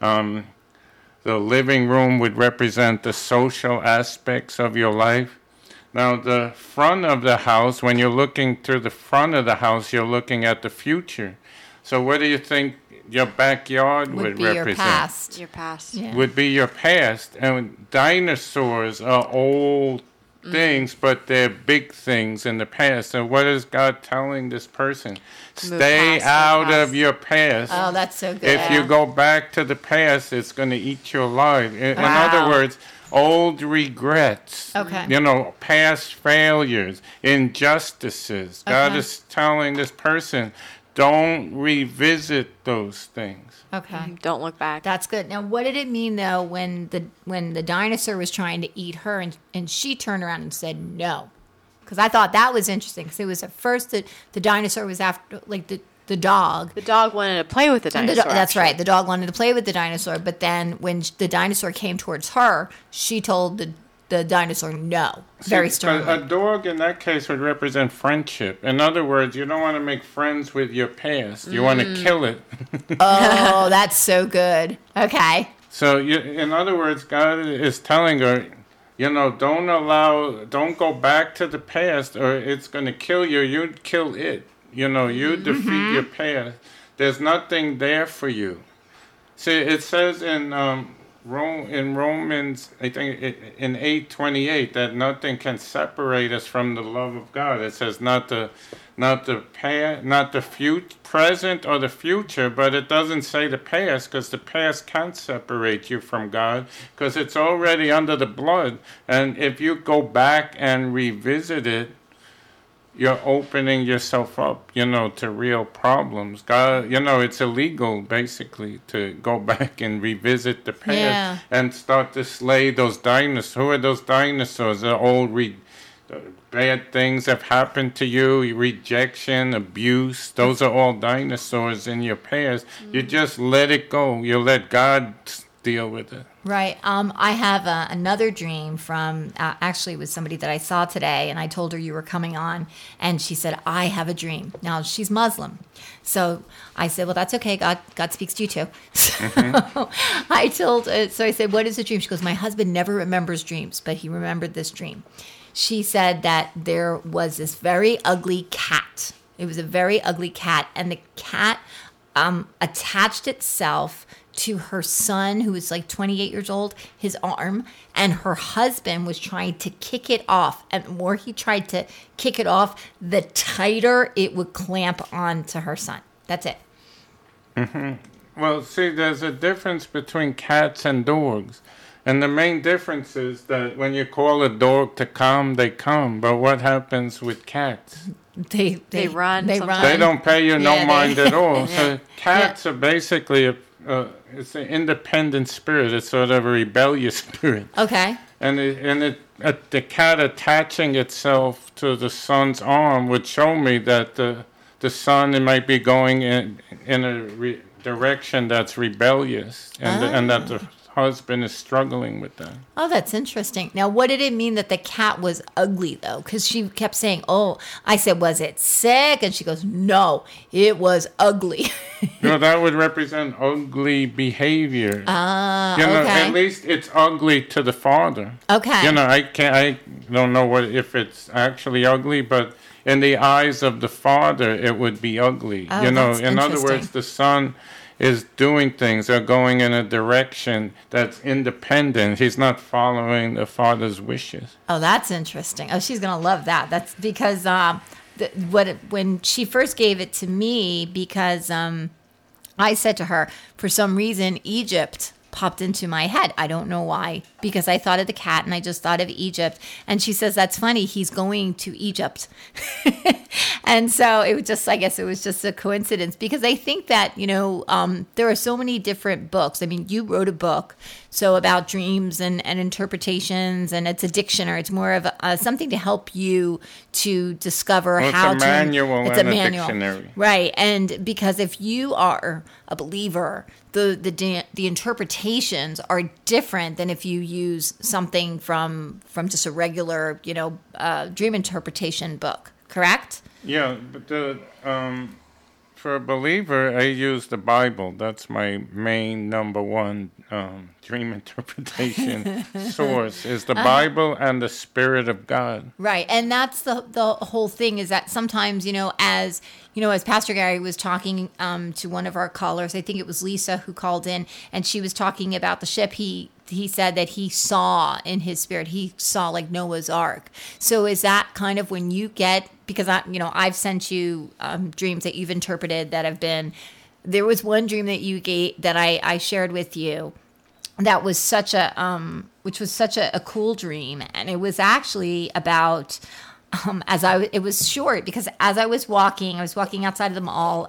The living room would represent the social aspects of your life. Now, the front of the house, when you're looking through the front of the house, you're looking at the future. So what do you think your backyard would be represent? your past. Your past. Yeah. Would be your past. And dinosaurs are old things, but they're big things in the past. So what is God telling this person? Stay past, out move of past. your past. Oh, that's so good. If you go back to the past, it's going to eat you alive. In Wow. other words, old regrets. Okay. You know, past failures, injustices. God Okay. is telling this person, don't revisit those things. Okay. Don't look back. That's good. Now, what did it mean though when the dinosaur was trying to eat her and she turned around and said no? Because I thought that was interesting. Because it was at first the dinosaur was after like the dog. The dog wanted to play with the And dinosaur. that's actually. right. The dog wanted to play with the dinosaur, but then when the dinosaur came towards her, she told the dinosaur no, very See, sternly. A dog in that case would represent friendship. In other words, you don't want to make friends with your past. You want to kill it. Oh, that's so good. Okay. So, in other words, God is telling her, you know, don't go back to the past or it's going to kill you. You kill it. You know, you defeat your past. There's nothing there for you. See, it says in Romans, I think in 8:28, that nothing can separate us from the love of God. It says not the present or the future, but it doesn't say the past, because the past can't separate you from God, because it's already under the blood. And if you go back and revisit it, you're opening yourself up, you know, to real problems. God, you know, it's illegal, basically, to go back and revisit the past Yeah. and start to slay those dinosaurs. Who are those dinosaurs? The old bad things have happened to you, rejection, abuse. Those are all dinosaurs in your past. You just let it go. You let God deal with it. Right. I have another dream from actually it was somebody that I saw today, and I told her you were coming on, and she said, I have a dream. Now, she's Muslim. So I said, well, that's okay. God speaks to you too. So I said, what is the dream? She goes, my husband never remembers dreams, but he remembered this dream. She said that there was this very ugly cat. It was a very ugly cat, and the cat attached itself to her son, who was like 28 years old, his arm, and her husband was trying to kick it off. And the more he tried to kick it off, the tighter it would clamp on to her son. That's it. Well, see, there's a difference between cats and dogs. And the main difference is that when you call a dog to come, they come. But what happens with cats? They run They sometimes. run. They don't pay you no Yeah, mind at all. So Yeah. cats are basically it's an independent spirit. It's sort of a rebellious spirit. Okay. And the cat attaching itself to the son's arm would show me that the son might be going in a direction that's rebellious, and that the husband is struggling with that. Oh, that's interesting. Now, what did it mean that the cat was ugly, though? Because she kept saying, oh, I said, was it sick? And she goes, no, it was ugly. That would represent ugly behavior. okay. At least it's ugly to the father. Okay. I don't know if it's actually ugly, but in the eyes of the father, it would be ugly. Oh, In that's other words, interesting. the son is doing things, are going in a direction that's independent. He's not following the father's wishes. Oh, that's interesting. Oh, she's gonna love that. That's because when she first gave it to me, because I said to her, for some reason, Egypt popped into my head. I don't know why, because I thought of the cat and I just thought of Egypt. And she says, that's funny. He's going to Egypt. And so it was just, I guess it was just a coincidence, because I think that, there are so many different books. I mean, you wrote a book, so about dreams and interpretations, and it's a dictionary. It's more of something to help you to discover how to. It's a manual It's and a a manual. dictionary. Right. And because if you are a believer, the interpretations are different than if you use something from just a regular, dream interpretation book. Correct? Yeah, but for a believer, I use the Bible. That's my main number one dream interpretation source, is the Bible and the Spirit of God. Right. And that's the whole thing, is that sometimes, as Pastor Gary was talking to one of our callers, I think it was Lisa who called in, and she was talking about the ship. He said that he saw in his spirit, he saw like Noah's Ark. So is that kind of when you get, because I've sent you dreams that you've interpreted that have been, there was one dream that you gave that I shared with you that was such a, which was such a cool dream. And it was actually about, it was short, because as I was walking outside of the mall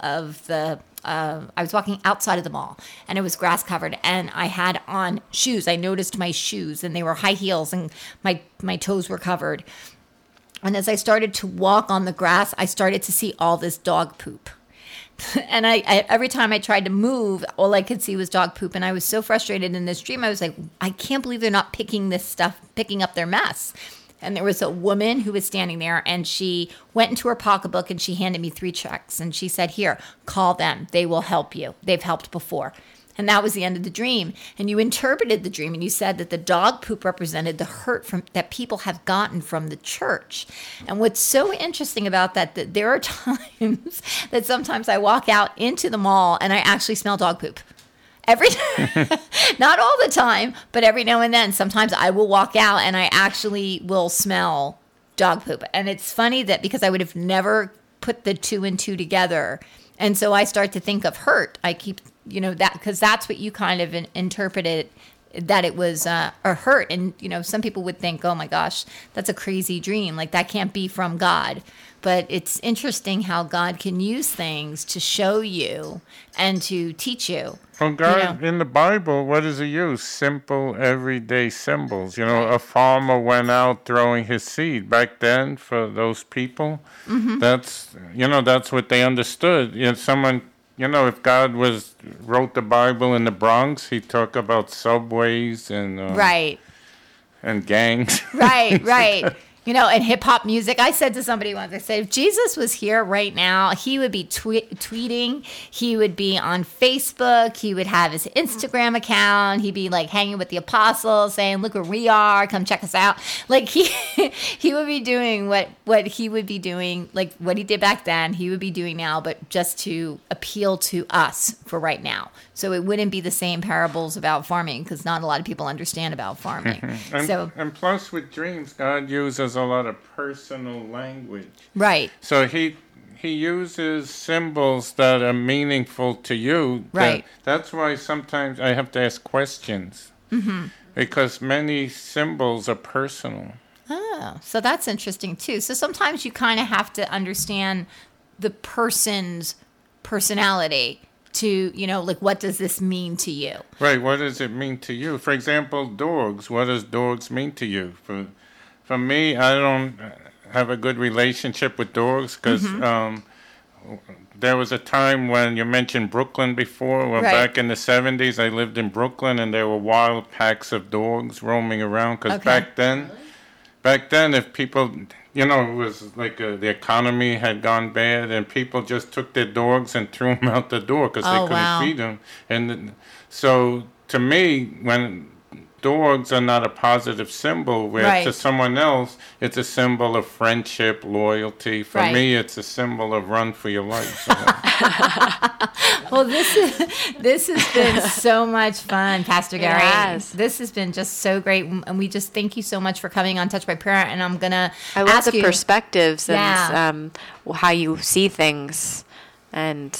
I was walking outside of the mall, and it was grass covered, and I had on shoes. I noticed my shoes, and they were high heels, and my toes were covered. And as I started to walk on the grass, I started to see all this dog poop. And I every time I tried to move, all I could see was dog poop. And I was so frustrated in this dream. I was like, I can't believe they're not picking up their mess. And there was a woman who was standing there, and she went into her pocketbook and she handed me 3 checks. And she said, here, call them. They will help you. They've helped before. And that was the end of the dream. And you interpreted the dream, and you said that the dog poop represented the hurt that people have gotten from the church. And what's so interesting about that there are times that sometimes I walk out into the mall and I actually smell dog poop. Not all the time, but every now and then, sometimes I will walk out and I actually will smell dog poop. And it's funny that, because I would have never put the 2 and 2 together. And so I start to think of hurt. I keep, that, because that's what you kind of interpreted, that it was a hurt. And, some people would think, oh my gosh, that's a crazy dream. Like, that can't be from God. But it's interesting how God can use things to show you and to teach you. Well, God, in the Bible, what does he use? Simple, everyday symbols. A farmer went out throwing his seed. Back then, for those people, that's what they understood. If God wrote the Bible in the Bronx, he talked about subways and and gangs. Right. And hip hop music. I said to somebody once, I said, if Jesus was here right now, he would be tweeting. He would be on Facebook. He would have his Instagram account. He'd be like hanging with the apostles saying, look where we are. Come check us out. Like he would be doing what he would be doing, like what he did back then, he would be doing now, but just to appeal to us for right now. So it wouldn't be the same parables about farming, because not a lot of people understand about farming. And plus with dreams, God uses a lot of personal language. Right. So he uses symbols that are meaningful to you. Right. That's why sometimes I have to ask questions. Because many symbols are personal. Oh, so that's interesting too. So sometimes you kind of have to understand the person's personality to, like, what does this mean to you? Right. What does it mean to you? For example, dogs. What does dogs mean to you? For me, I don't have a good relationship with dogs, because there was a time when you mentioned Brooklyn before. Well, back in the 70s, I lived in Brooklyn, and there were wild packs of dogs roaming around. Because back then, if people, it was like the economy had gone bad, and people just took their dogs and threw them out the door because they couldn't feed them. And so, to me, when dogs are not a positive symbol, where to someone else it's a symbol of friendship, loyalty. For me, it's a symbol of run for your life. Well, this has been so much fun, Pastor Gary. Yes. This has been just so great, and we just thank you so much for coming on Touched by Prayer. And I'm gonna I love ask the you, perspectives and how you see things, and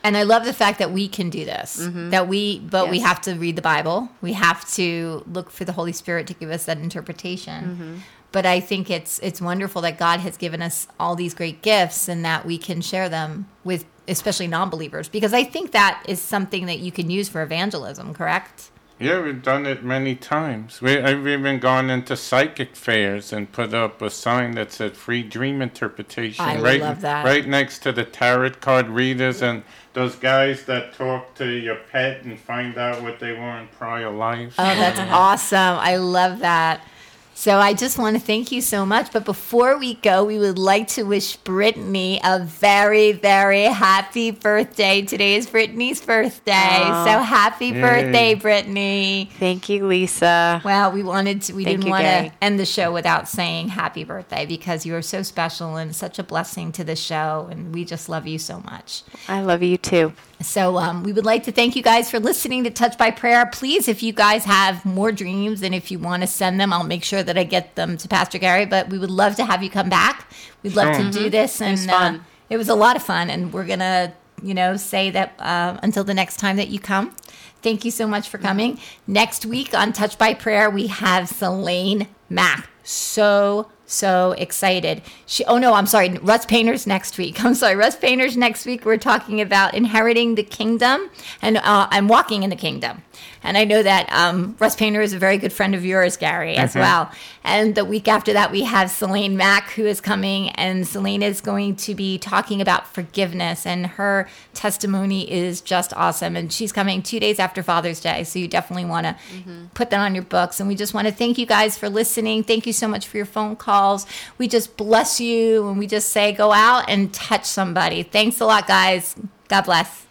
And I love the fact that we can do this. We Yes. have to read the Bible. We have to look for the Holy Spirit to give us that interpretation. But I think it's wonderful that God has given us all these great gifts and that we can share them with especially non-believers, because I think that is something that you can use for evangelism, correct? Yeah, we've done it many times. I've even gone into psychic fairs and put up a sign that said free dream interpretation. I right, love that. Right next to the tarot card readers and those guys that talk to your pet and find out what they were in prior lives. Oh, that's awesome. I love that. So I just want to thank you so much. But before we go, we would like to wish Brittany a very, very happy birthday. Today is Brittany's birthday. Aw. So happy Yay. birthday, Brittany. Thank you, Lisa. Well, we Thank didn't you, want Gary. to end the show without saying happy birthday, because you are so special and such a blessing to the show. And we just love you so much. I love you too. So we would like to thank you guys for listening to Touch by Prayer. Please, if you guys have more dreams and if you want to send them, I'll make sure that I get them to Pastor Gary. But we would love to have you come back. We'd love Sure. to do this. And was fun. It was a lot of fun. And we're going to, say that until the next time that you come. Thank you so much for coming. Next week on Touch by Prayer, we have Selene Mack. So excited. Russ Painter's next week. Russ Painter's next week. We're talking about inheriting the kingdom and walking in the kingdom. And I know that Russ Painter is a very good friend of yours, Gary, as well. And the week after that, we have Selene Mack, who is coming. And Selene is going to be talking about forgiveness. And her testimony is just awesome. And she's coming 2 days after Father's Day. So you definitely want to put that on your books. And we just want to thank you guys for listening. Thank you so much for your phone calls. We just bless you. And we just say, go out and touch somebody. Thanks a lot, guys. God bless.